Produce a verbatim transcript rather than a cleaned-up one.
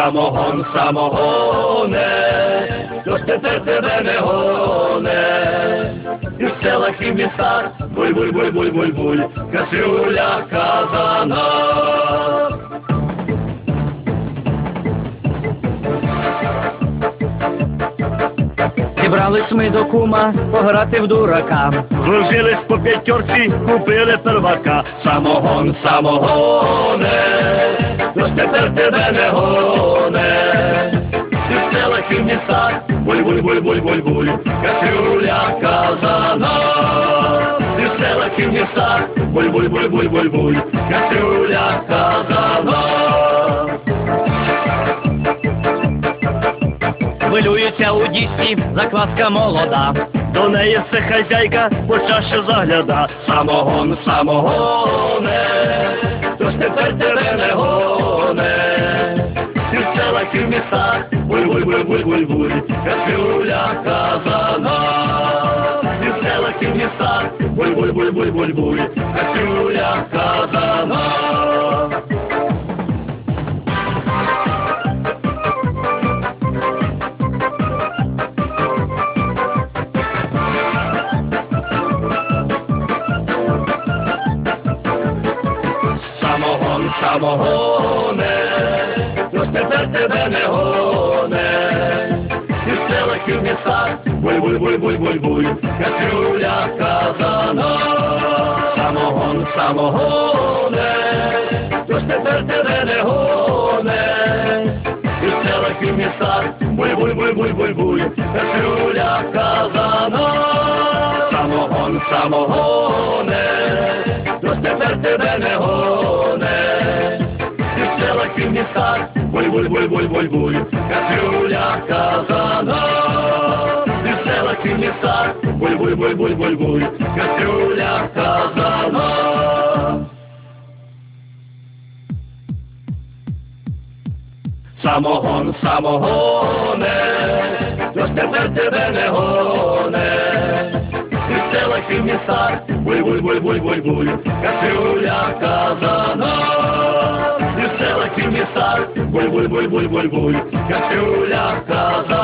самогон, самогоне, хто ж тепер тебе не гоне? І в селах і в містах буль-буль-буль-буль-буль-буль, кастрюля казана. Зібрались ми до кума пограти в дурака. Зложились по п'ятерці, купили первака. Самогон, самогоне, хто ж тепер тебе не гоне? І в селах і в містах буль-буль-буль-буль-буль-буль, кастрюля казана. І в селах і в містах буль-буль-буль-буль-буль-буль, кастрюля казана. Хвилюється у дісці закваска молода. До неї все хазяйка почаще загляда. Самогон, самогоне, хто ж тепер тебе не гоне? І в селах і в містах буль-буль-буль-буль-буль-буль, кастрюля казана. І в селах і в містах буль-буль-буль-буль-буль-буль, кастрюля казана. Самогон, самогоне, хто ж тепер тебе не гоне? І в селах і в містах буль-буль-буль-буль-буль-буль, кастрюля казана. Самогон, самогоне, хто ж тепер тебе не гоне? І в селах і в містах буль-буль-буль-буль-буль-буль, кастрюля казана. Самогон, самогоне, хто ж тепер тебе не гоне? І в селах і в містах буль-буль-буль-буль-буль-буль, кастрюля казана. І в селах і в містах буль-буль-буль-буль-буль-буль, кастрюля казана. Самогон, самогоне, хто ж тепер тебе не гоне? І в селах і в містах буль-буль-буль-буль-буль-буль, кастрюля казана. І в селах і в містах буль-буль-буль-буль-буль-буль, кастрюля казана.